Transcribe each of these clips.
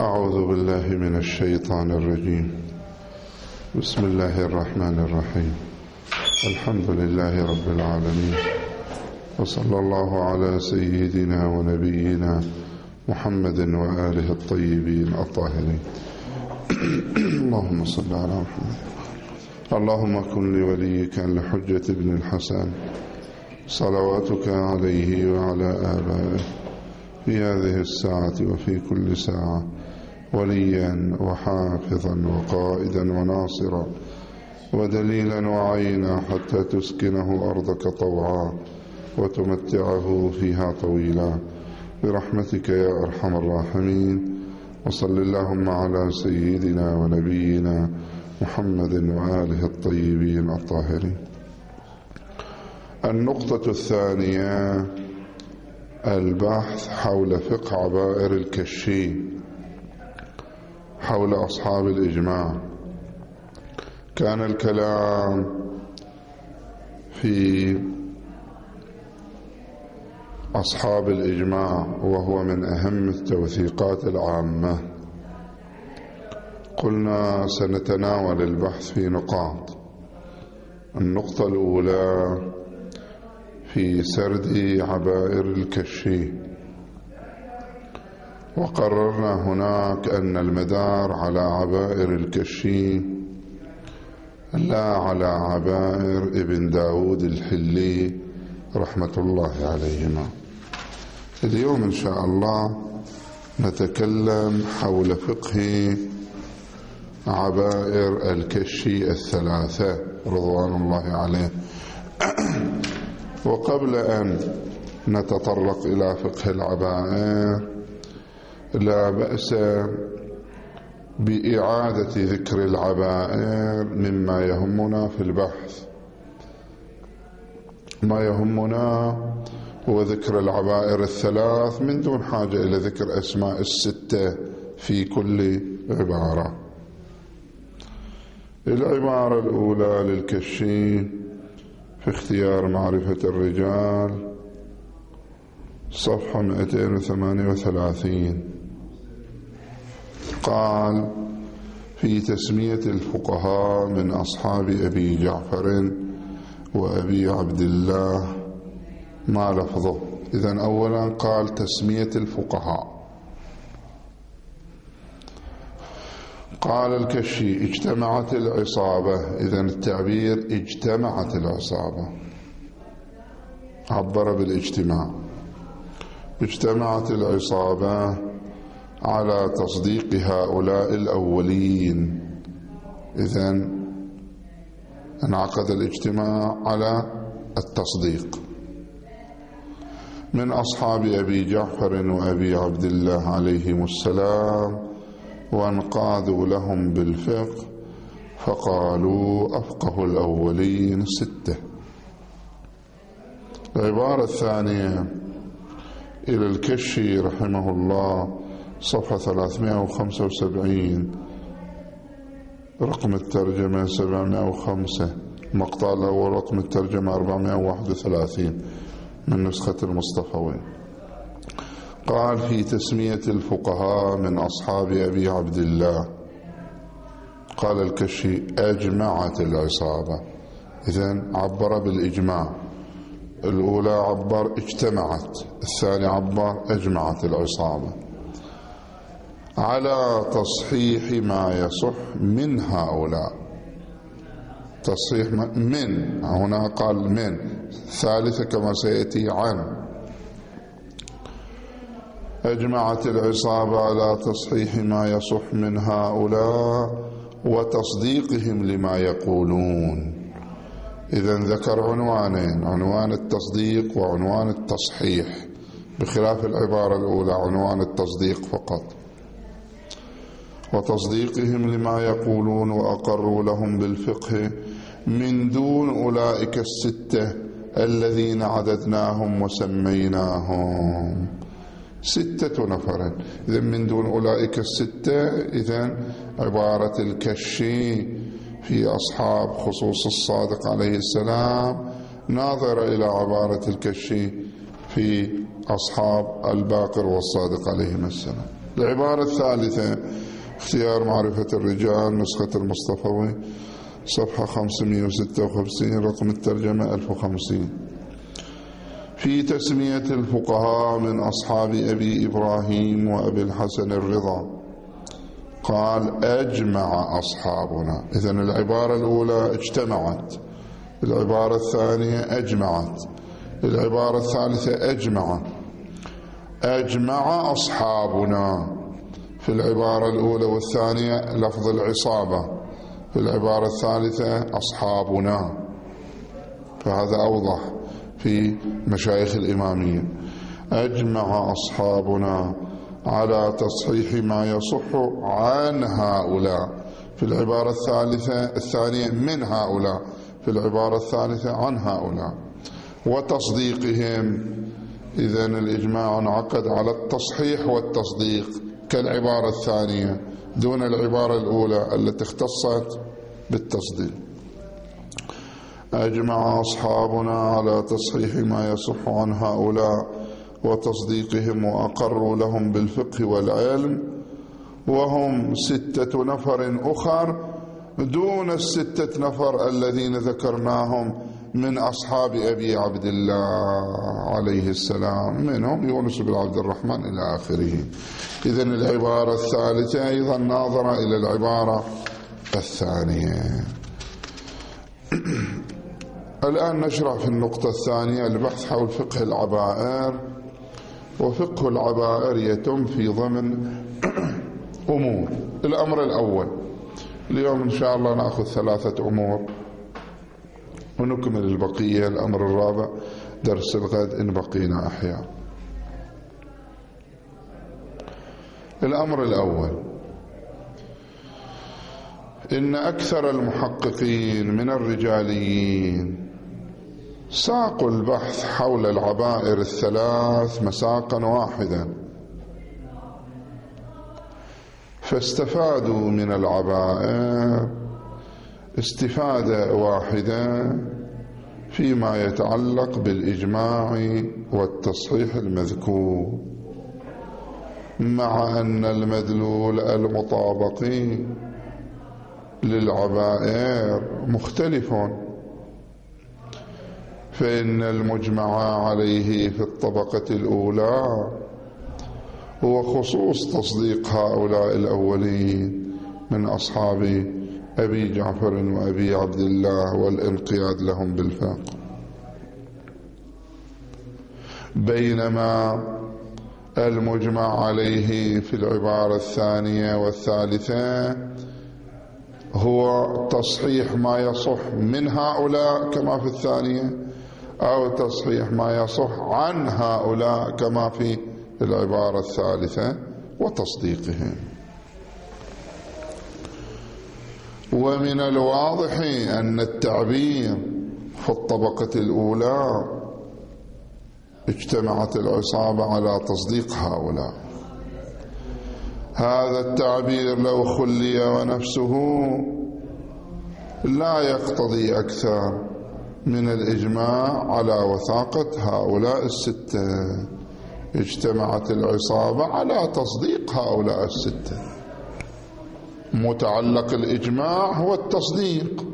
أعوذ بالله من الشيطان الرجيم. بسم الله الرحمن الرحيم. الحمد لله رب العالمين، وصلى الله على سيدنا ونبينا محمد وآله الطيبين الطاهرين. اللهم صل على محمد. اللهم كن لوليك الحجة بن الحسن صلواتك عليه وعلى آبائه في هذه الساعة وفي كل ساعة وليا وحافظا وقائدا وناصرا ودليلا وعينا حتى تسكنه أرضك طوعا وتمتعه فيها طويلا برحمتك يا أرحم الراحمين. وصل اللهم على سيدنا ونبينا محمد وآله الطيبين الطاهرين. النقطة الثانية البحث حول فقه عبائر الكشي، حول أصحاب الإجماع. كان الكلام في أصحاب الإجماع وهو من أهم التوثيقات العامة. قلنا سنتناول البحث في نقاط. النقطة الأولى في سرد عبائر الكشي، وقررنا هناك أن المدار على عبائر الكشي لا على عبائر ابن داود الحلي رحمة الله عليهما. اليوم إن شاء الله نتكلم حول فقه عبائر الكشي الثلاثة رضوان الله عليه. وقبل أن نتطرق إلى فقه العبائر لا بأس بإعادة ذكر العبائر مما يهمنا في البحث. ما يهمنا هو ذكر العبائر الثلاث من دون حاجة إلى ذكر أسماء الستة في كل عبارة. العبارة الأولى للكشي في اختيار معرفة الرجال صفحة 238. قال في تسمية الفقهاء من أصحاب أبي جعفر وأبي عبد الله ما لفظه. إذن أولا قال تسمية الفقهاء. قال الكشي اجتمعت العصابة. إذن التعبير اجتمعت العصابة، عبر بالاجتماع. اجتمعت العصابة على تصديق هؤلاء الأولين. إذن انعقد الاجتماع على التصديق من أصحاب أبي جعفر وأبي عبد الله عليهم السلام، وانقادوا لهم بالفقه فقالوا أفقه الأولين ستة. العبارة الثانية إلى الكشي رحمه الله صفحة 375، رقم الترجمة 705، المقطع الأول رقم الترجمة 431 من نسخة المصطفوي. قال في تسمية الفقهاء من أصحاب أبي عبد الله. قال الكشي أجمعت العصابة. إذن عبر بالإجماع. الأولى عبر اجتمعت، الثاني عبر أجمعت العصابة على تصحيح ما يصح من هؤلاء. تصحيح من، هنا قال من، ثالثة كما سيأتي عن. أجمعت العصابة على تصحيح ما يصح من هؤلاء وتصديقهم لما يقولون. إذن ذكر عنوانين، عنوان التصديق وعنوان التصحيح، بخلاف العبارة الأولى عنوان التصديق فقط. وتصديقهم لما يقولون وأقروا لهم بالفقه من دون أولئك الستة الذين عددناهم وسميناهم 6 نفر. إذن من دون أولئك الستة، إذن عبارة الكشي في أصحاب خصوص الصادق عليه السلام ناظر إلى عبارة الكشي في أصحاب الباقر والصادق عليهم السلام. العبارة الثالثة اختيار معرفة الرجال، نسخة المصطفوي، صفحة 556، رقم الترجمة 1050. في تسمية الفقهاء من أصحاب أبي إبراهيم وأبي الحسن الرضا قال أجمع أصحابنا. إذن العبارة الأولى اجتمعت، العبارة الثانية أجمعت، العبارة الثالثة أجمع أصحابنا. في العبارة الأولى والثانية لفظ العصابة، في العبارة الثالثة أصحابنا، فهذا أوضح في مشايخ الإمامية. أجمع أصحابنا على تصحيح ما يصح عن هؤلاء، في العبارة الثانية من هؤلاء، في العبارة الثالثة عن هؤلاء، وتصديقهم. إذن الإجماع انعقد على التصحيح والتصديق كالعبارة الثانية دون العبارة الأولى التي اختصت بالتصديق. أجمع أصحابنا على تصحيح ما يصح عن هؤلاء وتصديقهم، وأقروا لهم بالفقه والعلم، وهم 6 نفر أخر دون 6 نفر الذين ذكرناهم من أصحاب أبي عبد الله عليه السلام، منهم يونس بن عبد الرحمن إلى آخره. إذن العبارة الثالثة أيضا ناظرة إلى العبارة الثانية. الآن نشرع في النقطة الثانية، البحث حول فقه العبائر. وفقه العبائر يتم في ضمن أمور. الأمر الأول، اليوم إن شاء الله نأخذ 3 أمور ونكمل البقية. الأمر الرابع درس الغد إن بقينا أحياء. الأمر الأول، إن أكثر المحققين من الرجاليين ساقوا البحث حول العبائر ال3 مساقا واحدا، فاستفادوا من العبائر استفادة واحدة فيما يتعلق بالإجماع والتصحيح المذكور، مع أن المدلول المطابق للعبائر مختلف، فإن المجمع عليه في الطبقة الأولى هو خصوص تصديق هؤلاء الأولين من أصحاب أبي جعفر وأبي عبد الله والانقياد لهم بالفقه، بينما المجمع عليه في العبارة الثانية والثالثة هو تصحيح ما يصح من هؤلاء كما في الثانية، أو تصحيح ما يصح عن هؤلاء كما في العبارة الثالثة، وتصديقهم. ومن الواضح أن التعبير في الطبقة الأولى اجتمعت العصابة على تصديق هؤلاء. هذا التعبير لو خلي ونفسه لا يقتضي أكثر من الإجماع على وثاقة هؤلاء 6. اجتمعت العصابة على تصديق هؤلاء 6. متعلق الإجماع هو التصديق،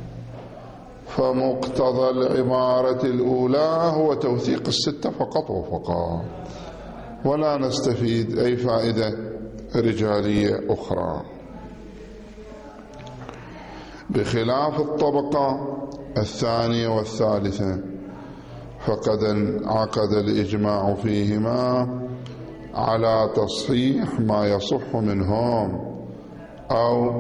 فمقتضى العبارة الأولى هو توثيق 6 فقط وفقط، ولا نستفيد أي فائدة رجالية أخرى. بخلاف الطبقة الثانية والثالثة فقد انعقد الإجماع فيهما على تصحيح ما يصح منهم، أو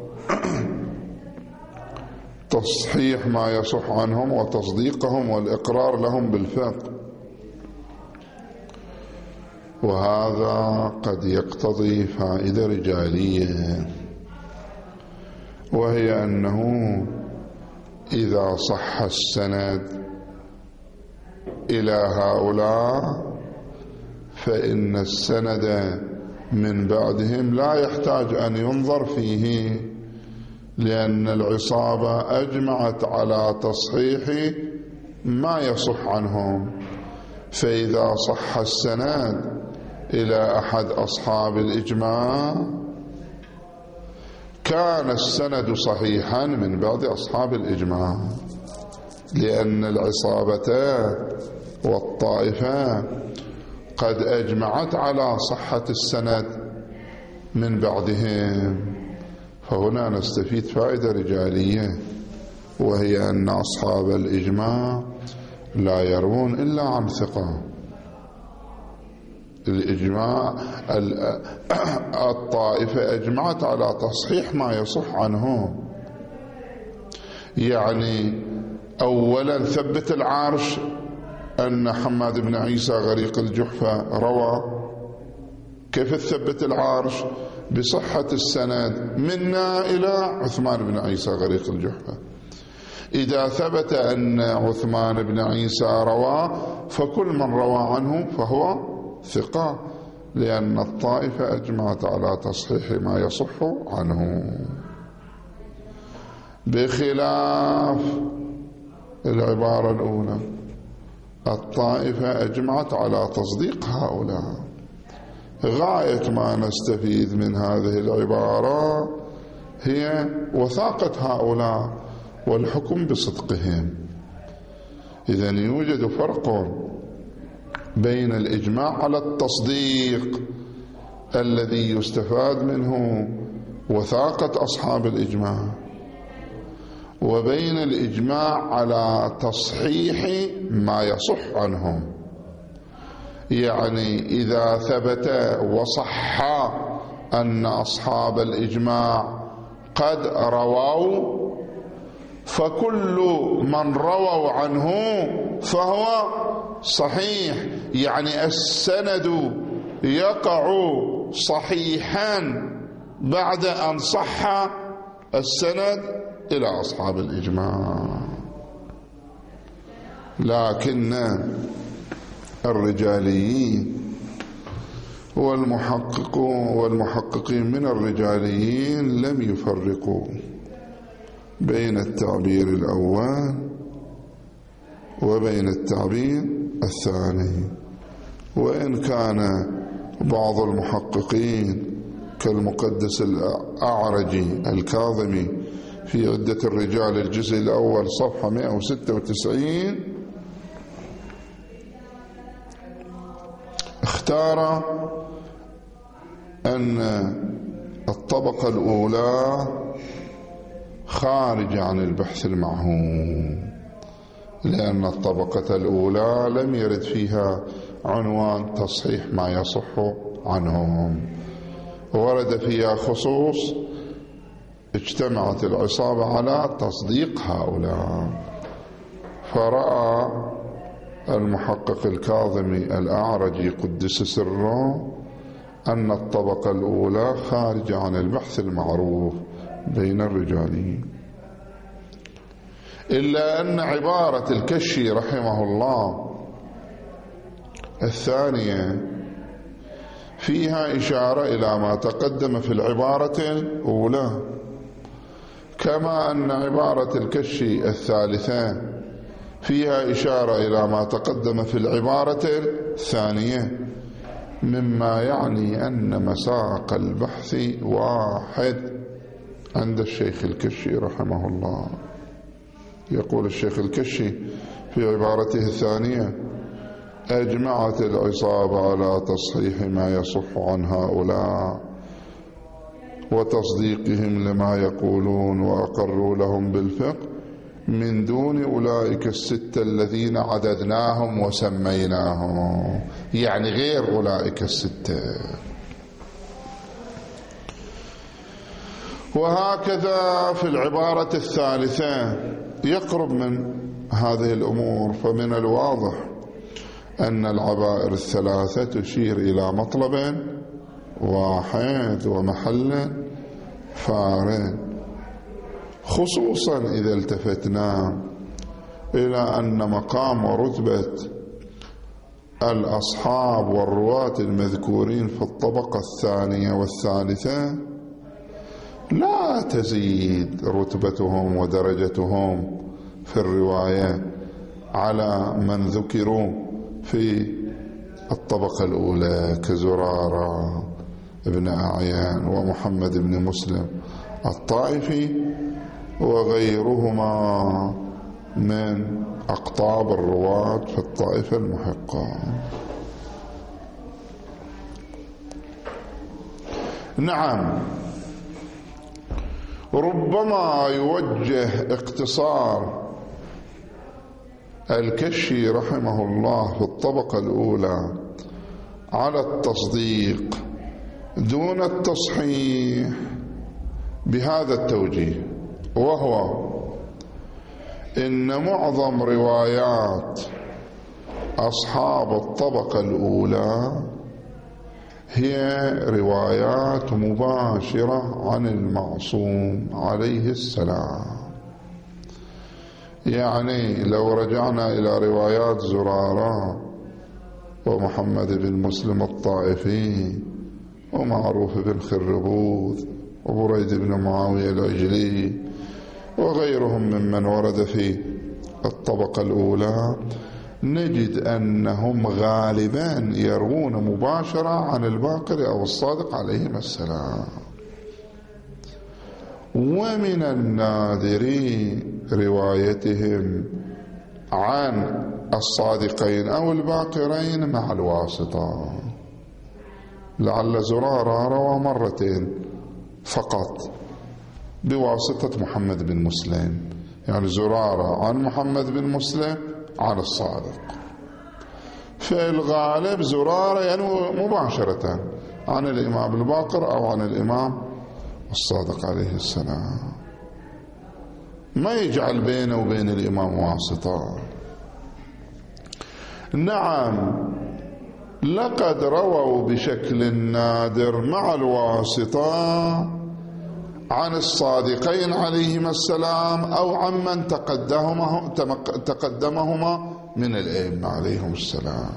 تصحيح ما يصح عنهم وتصديقهم والإقرار لهم بالفقه، وهذا قد يقتضي فائدة رجالية، وهي أنه إذا صح السند إلى هؤلاء فإن السند من بعدهم لا يحتاج أن ينظر فيه، لأن العصابة أجمعت على تصحيح ما يصح عنهم. فإذا صح السند إلى أحد أصحاب الإجماع كان السند صحيحا من بعض أصحاب الإجماع، لأن العصابة والطائفة قد أجمعت على صحة السند من بعضهم. فهنا نستفيد فائدة رجالية، وهي أن أصحاب الإجماع لا يروون إلا عن ثقة. الإجماع الطائفة أجمعت على تصحيح ما يصح عنه. يعني أولا ثبت العرش أن حماد بن عيسى غريق الجحفة روى. كيف ثبت العرش؟ بصحة السند منا إلى عثمان بن عيسى غريق الجحفة. إذا ثبت أن عثمان بن عيسى روى فكل من روى عنه فهو ثقة، لأن الطائفة أجمعت على تصحيح ما يصح عنه، بخلاف العبارة الأولى الطائفة أجمعت على تصديق هؤلاء. غاية ما نستفيد من هذه العبارة هي وثاقة هؤلاء والحكم بصدقهم. إذن يوجد فرق بين الإجماع على التصديق الذي يستفاد منه وثاقة أصحاب الإجماع، وبين الإجماع على تصحيح ما يصح عنهم. يعني إذا ثبت وصح أن أصحاب الإجماع قد رووا فكل من رووا عنه فهو صحيح، يعني السند يقع صحيحا بعد أن صح السند إلى أصحاب الإجماع. لكن الرجاليين والمحققين من الرجاليين لم يفرقوا بين التعبير الأول وبين التعبير الثاني، وإن كان بعض المحققين كالمقدس الأعرجي الكاظمي في عدة الرجال الجزء الأول صفحة 196 اختار أن الطبقة الأولى خارج عن البحث المعهوم، لأن الطبقة الأولى لم يرد فيها عنوان تصحيح ما يصح عنهم، ورد فيها خصوص اجتمعت العصابة على تصديق هؤلاء. فرأى المحقق الكاظمي الأعرجي قدس سره أن الطبقة الأولى خارجة عن البحث المعروف بين الرجالين، إلا أن عبارة الكشي رحمه الله الثانية فيها إشارة إلى ما تقدم في العبارة الأولى، كما أن عبارة الكشي الثالثة فيها إشارة إلى ما تقدم في العبارة الثانية، مما يعني أن مساق البحث واحد عند الشيخ الكشي رحمه الله. يقول الشيخ الكشي في عبارته الثانية: أجمعت العصابة على تصحيح ما يصح عن هؤلاء وتصديقهم لما يقولون وأقروا لهم بالفقه من دون أولئك الستة الذين عددناهم وسميناهم، يعني غير أولئك الستة. وهكذا في العبارة الثالثة يقرب من هذه الأمور. فمن الواضح أن العبائر الثلاثة تشير إلى مطلب واحد ومحل فارغ، خصوصا إذا التفتنا إلى أن مقام ورتبة الأصحاب والرواة المذكورين في الطبقة الثانية والثالثة لا تزيد رتبتهم ودرجتهم في الرواية على من ذكروا في الطبقة الأولى كزرارة ابن أعيان ومحمد بن مسلم الطائفي وغيرهما من أقطاب الرواة في الطائفة المحقة. نعم، ربما يوجه اقتصار الكشي رحمه الله في الطبقة الأولى على التصديق دون التصحيح بهذا التوجيه، وهو إن معظم روايات أصحاب الطبقة الأولى هي روايات مباشرة عن المعصوم عليه السلام. يعني لو رجعنا إلى روايات زرارة ومحمد بن مسلم الطائفي ومعروف بن خربوذ وبريد بن معاوية العجلي وغيرهم ممن ورد في الطبقة الأولى، نجد أنهم غالبا يروون مباشرة عن الباقر أو الصادق عليهم السلام. ومن النادر روايتهم عن الصادقين أو الباقرين مع الواسطة. لعل زرارة روى مرتين فقط بواسطة محمد بن مسلم، يعني زرارة عن محمد بن مسلم عن الصادق. في الغالب زرارة ينوي مباشرة عن الإمام الباقر أو عن الإمام الصادق عليه السلام، ما يجعل بينه وبين الإمام واسطة. نعم، لقد رووا بشكل نادر مع الواسطة عن الصادقين عليهما السلام أو عمن تقدمهما من الأئمة عليهم السلام،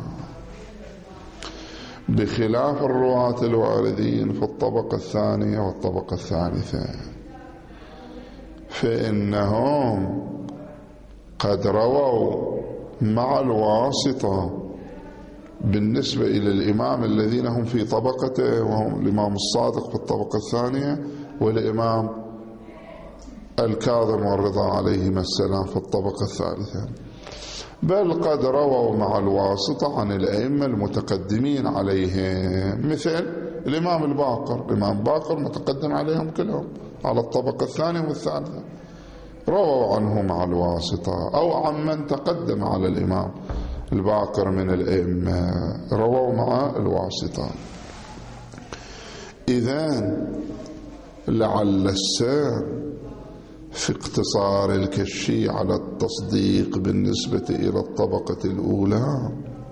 بخلاف الرواة الواردين في الطبقة الثانية والطبقة الثالثة، فإنهم قد رووا مع الواسطة بالنسبة إلى الإمام الذين هم في طبقته، وهم الإمام الصادق في الطبقة الثانية والإمام الكاظم والرضا عليهما السلام في الطبقة الثالثة، بل قد رووا مع الواسطة عن الأئمة المتقدمين عليهم، مثل الإمام الباقر. الإمام الباقر متقدم عليهم كلهم على الطبقة الثانية والثالثة، رووا عنه مع الواسطة، أو عن من تقدم على الإمام الباقر من الأئمة رووا مع الواسطة. إذن لعل السر في اقتصار الكشي على التصديق بالنسبة إلى الطبقة الأولى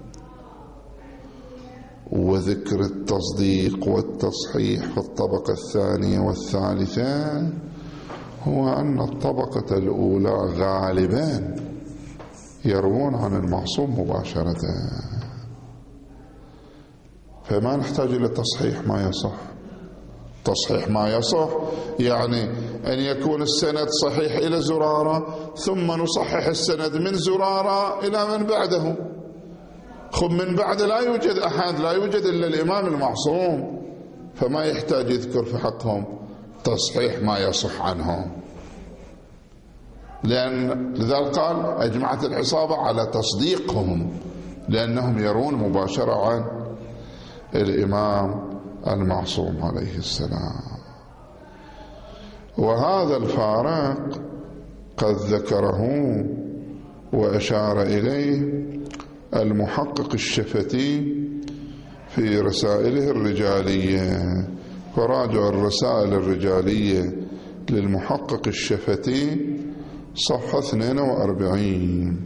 وذكر التصديق والتصحيح في الطبقة الثانية والثالثة هو أن الطبقة الأولى غالبا يروون عن المعصوم مباشرة، فما نحتاج إلى تصحيح ما يصح. تصحيح ما يصح يعني أن يكون السند صحيح إلى زرارة ثم نصحح السند من زرارة إلى من بعده. من بعد لا يوجد أحد، لا يوجد إلا الإمام المعصوم، فما يحتاج يذكر في حقهم تصحيح ما يصح عنهم، لذلك قال أجمعت العصابة على تصديقهم لأنهم يرون مباشرة عن الإمام المعصوم عليه السلام. وهذا الفارق قد ذكره وأشار إليه المحقق الشفتي في رسائله الرجالية، فراجع الرسائل الرجالية للمحقق الشفتي صفحة 42.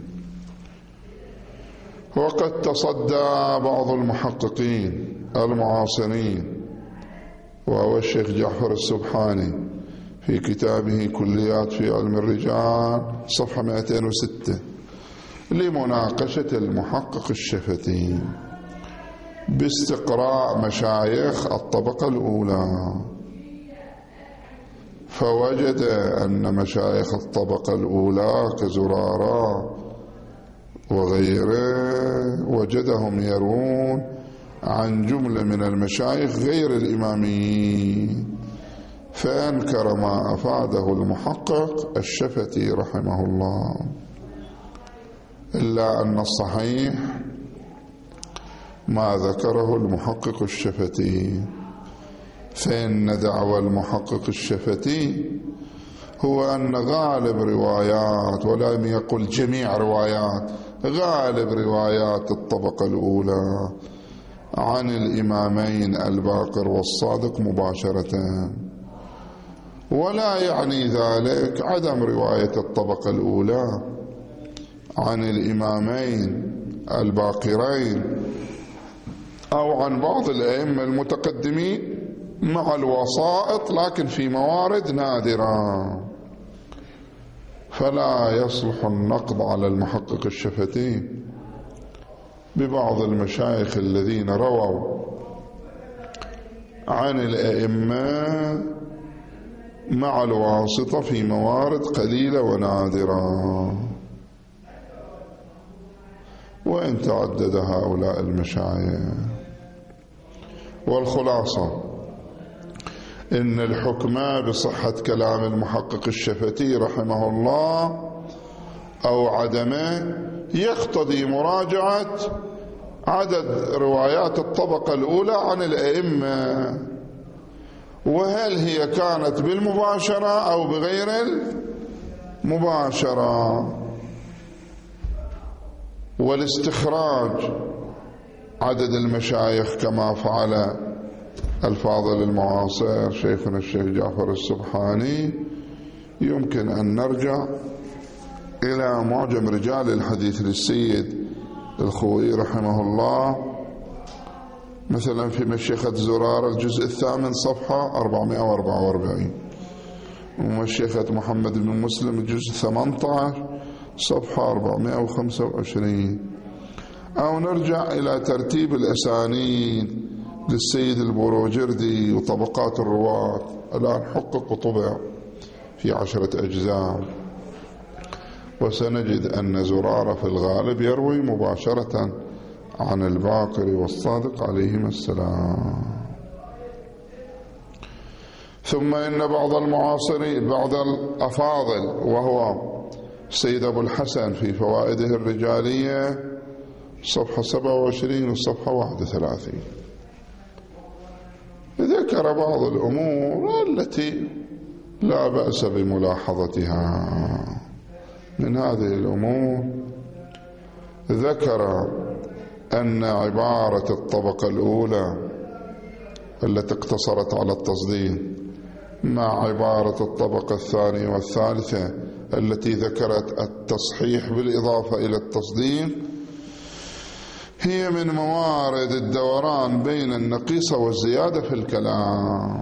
وقد تصدى بعض المحققين المعاصرين وهو الشيخ جعفر السبحاني في كتابه كليات في علم الرجال صفحة 206 لمناقشة المحقق الشفتي باستقراء مشايخ الطبقة الأولى، فوجد أن مشايخ الطبقة الأولى كزرارة وغيره وجدهم يروون عن جملة من المشايخ غير الإماميين، فأنكر ما أفاده المحقق الشفتي رحمه الله. إلا أن الصحيح ما ذكره المحقق الشفتي، فإن دعوى المحقق الشفتي هو أن غالب روايات، ولم يقل جميع روايات، غالب روايات الطبقة الأولى عن الإمامين الباقر والصادق مباشرة، ولا يعني ذلك عدم رواية الطبقة الأولى عن الإمامين الباقرين أو عن بعض الأئمة المتقدمين مع الوسائط، لكن في موارد نادرة. فلا يصلح النقد على المحقق الشفتي ببعض المشايخ الذين رووا عن الأئمة مع الواسطة في موارد قليلة ونادرة، وإن تعدد هؤلاء المشايخ. والخلاصة إن الحكم بصحة كلام المحقق الشفتي رحمه الله أو عدمه يقتضي مراجعة عدد روايات الطبقة الأولى عن الأئمة، وهل هي كانت بالمباشرة أو بغير المباشرة، والاستخراج عدد المشايخ كما فعل الفاضل المعاصر شيخنا الشيخ جعفر السبحاني. يمكن أن نرجع إلى معجم رجال الحديث للسيد الخوئي رحمه الله، مثلا في مشيخة زرار الجزء الثامن صفحة 444، ومشيخة محمد بن مسلم الجزء 18 صفحة 425. أو نرجع إلى ترتيب الأسانيد للسيد البروجردي وطبقات الرواة، الآن حقق وطبع في 10 أجزاء، وسنجد أن زرارة في الغالب يروي مباشرة عن الباقر والصادق عليهما السلام. ثم إن بعض المعاصرين، بعض الأفاضل، وهو السيد أبو الحسن في فوائده الرجالية صفحة 27 وصفحة 31، ذكر بعض الأمور التي لا بأس بملاحظتها. من هذه الأمور ذكر أن عبارة الطبقة الأولى التي اقتصرت على التصديق مع عبارة الطبقة الثانية والثالثة التي ذكرت التصحيح بالإضافة إلى التصديق هي من موارد الدوران بين النقيصة والزيادة في الكلام.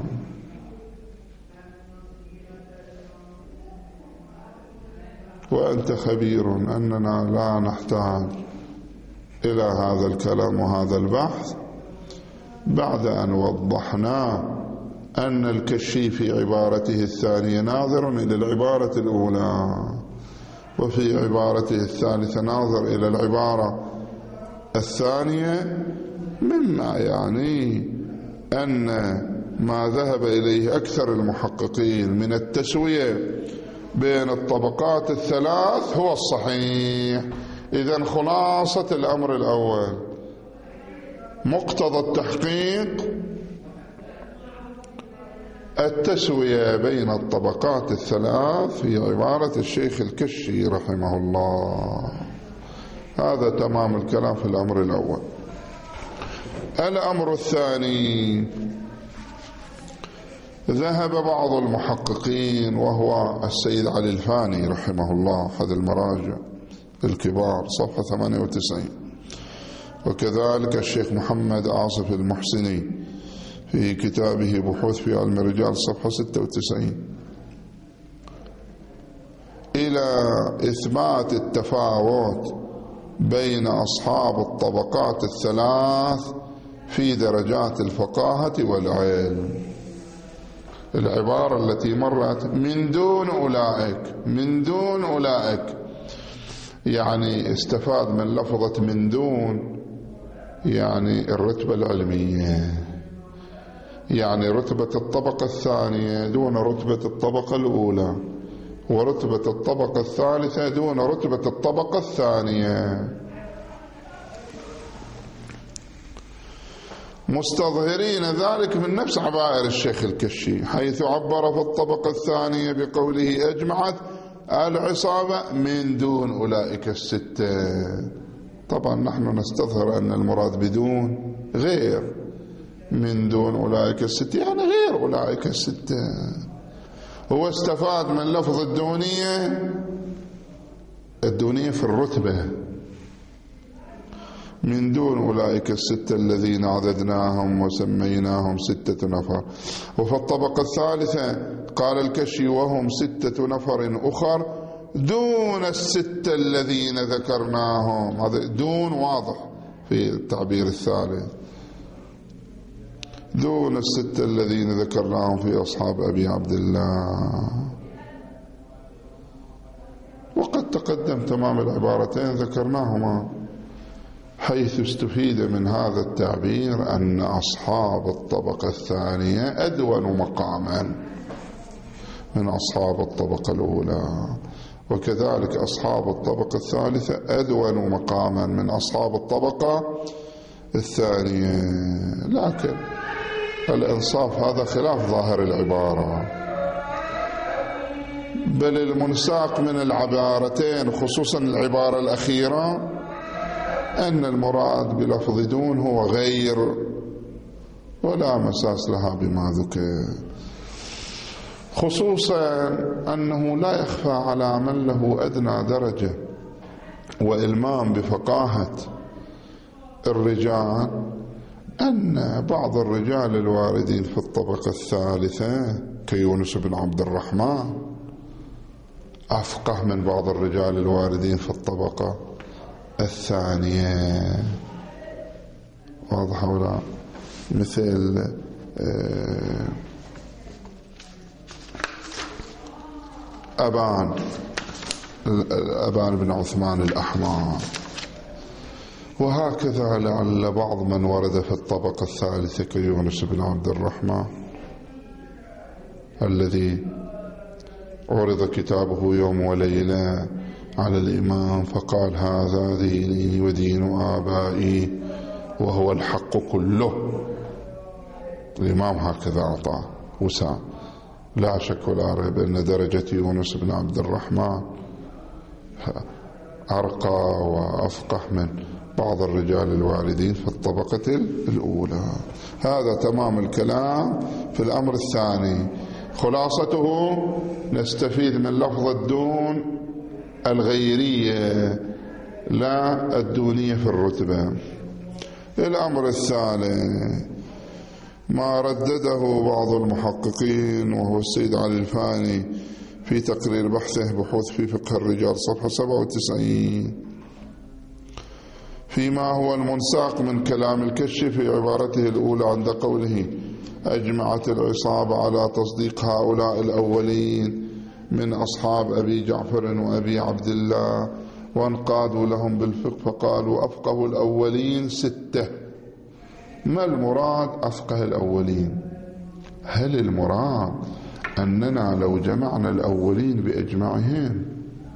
وأنت خبير أننا لا نحتاج إلى هذا الكلام وهذا البحث بعد أن وضحنا أن الكشي في عبارته الثانية ناظر إلى العبارة الأولى، وفي عبارته الثالثة ناظر إلى العبارة الثانية، مما يعني أن ما ذهب إليه أكثر المحققين من التسوية بين الطبقات الثلاث هو الصحيح. إذن خلاصة الأمر الأول مقتضى التحقيق التسوية بين الطبقات الثلاث في عبارة الشيخ الكشي رحمه الله. هذا تمام الكلام في الأمر الأول. الأمر الثاني، ذهب بعض المحققين وهو السيد علي الفاني رحمه الله أحد المراجع الكبار صفحة 98، وكذلك الشيخ محمد عاصف المحسني في كتابه بحوث في علم الرجال صفحة 96، إلى إثبات التفاوت بين أصحاب الطبقات الثلاث في درجات الفقاهة والعلم. العبارة التي مرت من دون أولئك يعني استفاد من لفظة من دون، يعني الرتبة العلمية، يعني رتبة الطبقة الثانية دون رتبة الطبقة الأولى، ورتبة الطبقة الثالثة دون رتبة الطبقة الثانية، مستظهرين ذلك من نفس عبائر الشيخ الكشي، حيث عبر في الطبقة الثانية بقوله أجمعت العصابة من دون أولئك الستة. طبعا نحن نستظهر أن المراد بدون غير من دون أولئك الستة، يعني غير أولئك الستة. هو استفاد من لفظ الدونية في الرتبة، من دون أولئك الستة الذين عددناهم وسميناهم 6 نفر. وفي الطبقة الثالثة قال الكشي وهم 6 نفر أخر دون ال6 الذين ذكرناهم. هذا دون واضح في التعبير الثالث، دون ال6 الذين ذكرناهم في أصحاب أبي عبد الله. وقد تقدم تمام العبارتين ذكرناهما، حيث استفيد من هذا التعبير أن أصحاب الطبقة الثانية أدون مقاما من أصحاب الطبقة الأولى، وكذلك أصحاب الطبقة الثالثة أدون مقاما من أصحاب الطبقة الثانية. لكن الإنصاف هذا خلاف ظاهر العبارة، بل المنساق من العبارتين خصوصا العبارة الأخيرة أن المراد بلفظ دون هو غير، ولا مساس لها بما ذكر، خصوصا أنه لا يخفى على من له أدنى درجة وإلمام بفقاهة الرجال أن بعض الرجال الواردين في الطبقة الثالثة كيونس بن عبد الرحمن أفقه من بعض الرجال الواردين في الطبقة الثانية. واضح ولا؟ مثل أبان بن عثمان الأحمر. وهكذا لعل بعض من ورد في الطبقة الثالثة كيونس بن عبد الرحمن الذي عرض كتابه يوم وليلة على الإمام فقال هذا ديني ودين آبائي وهو الحق كله. الإمام هكذا أعطاه وسام. لا شك ولا ريب أن درجة يونس بن عبد الرحمن أرقى وأفقه من بعض الرجال الواردين في الطبقة الأولى. هذا تمام الكلام في الأمر الثاني. خلاصته نستفيد من لفظ الدون الغيرية لا الدونية في الرتبة. الأمر الثالث ما ردده بعض المحققين وهو السيد علي الفاني في تقرير بحثه بحوث في فقه الرجال صفحة 97 فيما هو المنساق من كلام الكشي في عبارته الأولى عند قوله أجمعت العصابة على تصديق هؤلاء الأولين من أصحاب أبي جعفر وأبي عبد الله وانقادوا لهم بالفقه فقالوا أفقه الأولين 6. ما المراد أفقه الأولين؟ هل المراد أننا لو جمعنا الأولين بإجماعهم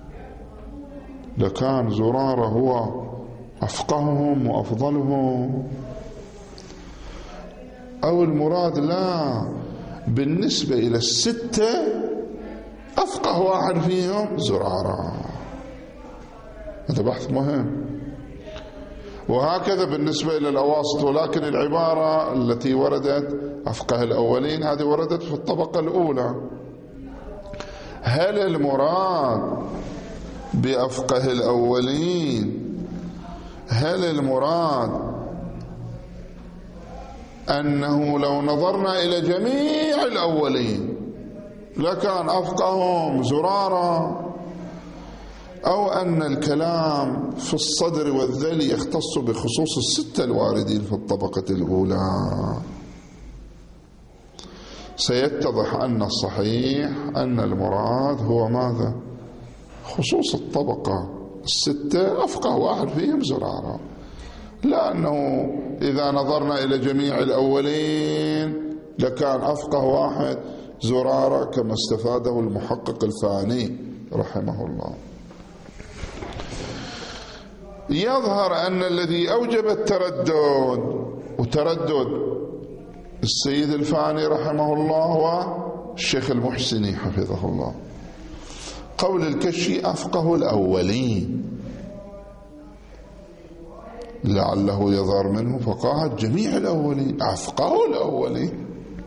لكان زرارة هو أفقههم وأفضلهم، أو المراد لا بالنسبة إلى 6 أفقه واحد فيهم زرارة؟ هذا بحث مهم. وهكذا بالنسبة إلى الأواسط، ولكن العبارة التي وردت أفقه الأولين هذه وردت في الطبقة الأولى. هل المراد بأفقه الأولين هل المراد أنه لو نظرنا إلى جميع الأولين لكان أفقههم زرارة، أو أن الكلام في الصدر والذل يختص بخصوص 6 الواردين في الطبقة الأولى؟ سيتضح أن الصحيح أن المراد هو ماذا؟ خصوص الطبقة الستة أفقه واحد فيهم زرارة، لأنه إذا نظرنا إلى جميع الأولين لكان أفقه واحد زرارة كما استفاده المحقق الفاني رحمه الله. يظهر أن الذي أوجب التردد وتردد السيد الفاني رحمه الله والشيخ المحسني حفظه الله، قول الكشي أفقه الأولين، لعله يظهر منه فقاهة جميع الأولين، أفقه الأولين.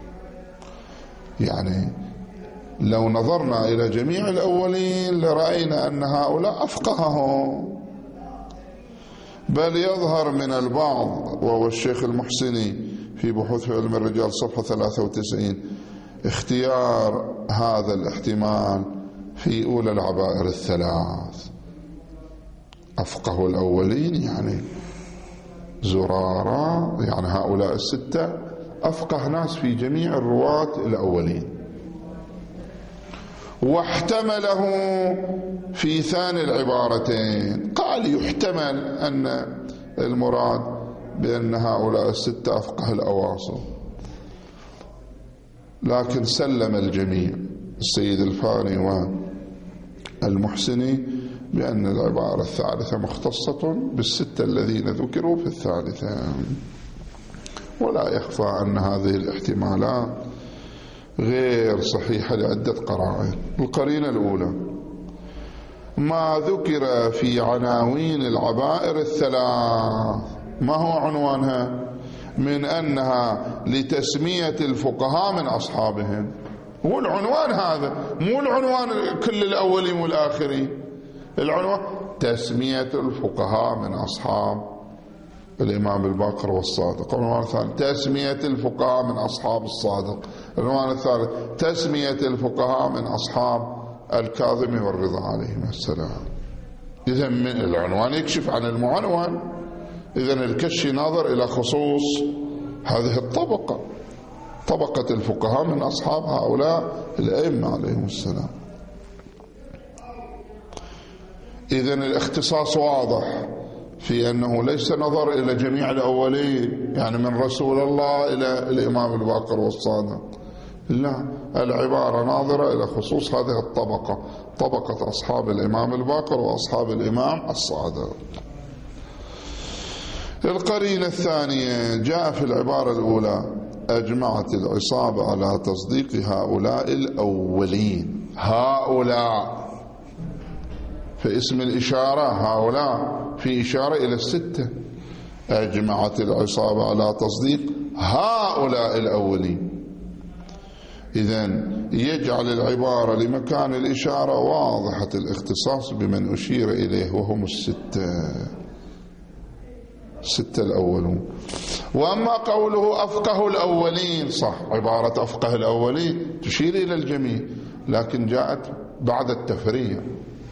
يعني لو نظرنا إلى جميع الأولين لرأينا أن هؤلاء أفقههم، بل يظهر من البعض وهو الشيخ المحسني في بحوث في علم الرجال صفحة 93 اختيار هذا الاحتمال في أولى العبائر الثلاث، أفقه الأولين يعني زرارة، يعني هؤلاء الستة أفقه ناس في جميع الرواة الأولين. واحتمله في ثاني العبارتين، قال يحتمل أن المراد بأن هؤلاء الستة أفقه الأواصر، لكن سلم الجميع السيد الفاني والمحسني بأن العبارة الثالثة مختصة بالستة الذين ذكروا في الثالثة. ولا يخفى أن هذه الاحتمالات غير صحيحة لعدة قرائن. القرينة الأولى ما ذكر في عناوين العبائر الثلاث، ما هو عنوانها؟ من أنها لتسمية الفقهاء من أصحابهم، هو العنوان هذا، مو العنوان كل الأولين والآخرين، العنوان تسمية الفقهاء من أصحاب الإمام الباقر والصادق. العنوان الثاني تسمية الفقهاء من أصحاب الصادق. العنوان الثالث تسمية الفقهاء من أصحاب الكاظم والرضا عليهم السلام. إذا من العنوان يكشف عن المعنون. إذا الكشي ناظر إلى خصوص هذه الطبقة، طبقة الفقهاء من أصحاب هؤلاء الأئمة عليهم السلام. إذا الاختصاص واضح في أنه ليس نظر إلى جميع الأولين، يعني من رسول الله إلى الإمام الباقر والصادق، لا، العبارة ناظرة إلى خصوص هذه الطبقة، طبقة أصحاب الإمام الباقر وأصحاب الإمام الصادق. القرينة الثانية جاء في العبارة الأولى أجمعت العصابة على تصديق هؤلاء الأولين، هؤلاء في اسم الإشارة، هؤلاء في إشارة إلى الستة، أجمعت العصابة على تصديق هؤلاء الأولين. إذن يجعل العبارة لمكان الإشارة واضحة الاختصاص بمن أشير إليه وهم الستة الأولون. وأما قوله أفقه الأولين، صح، عبارة أفقه الأولين تشير إلى الجميع، لكن جاءت بعد التفريع،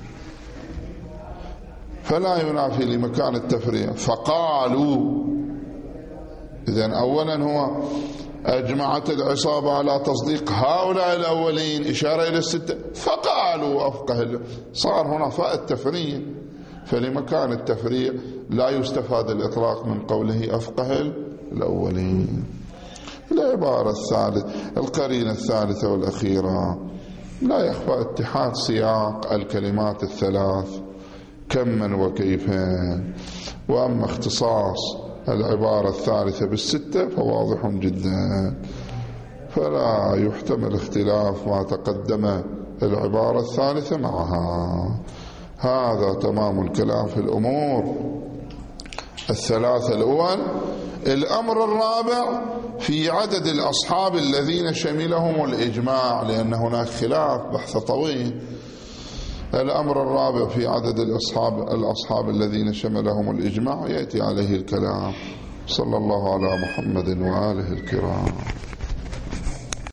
فلا ينافي لمكان التفريع. فقالوا، إذن أولا هو أجمعت العصابة على تصديق هؤلاء الأولين، إشارة إلى الستة، فقالوا أفقه، صار هنا فاء التفريع، فلمكان التفريع لا يستفاد الإطلاق من قوله أفقه الأولين. العبارة الثالثة، القرينة الثالثة والأخيرة، لا يخفى اتحاد سياق الكلمات الثلاث كما وكيفا. وأما اختصاص العبارة الثالثة بالستة فواضح جدا، فلا يحتمل اختلاف ما تقدم العبارة الثالثة معها. هذا تمام الكلام في الأمور الثلاثة الأول. الأمر الرابع في عدد الأصحاب الذين شملهم الإجماع، لأن هناك خلاف، بحث طويل. الأمر الرابع في عدد الأصحاب الذين شملهم الإجماع يأتي عليه الكلام. صلى الله على محمد وآله الكرام.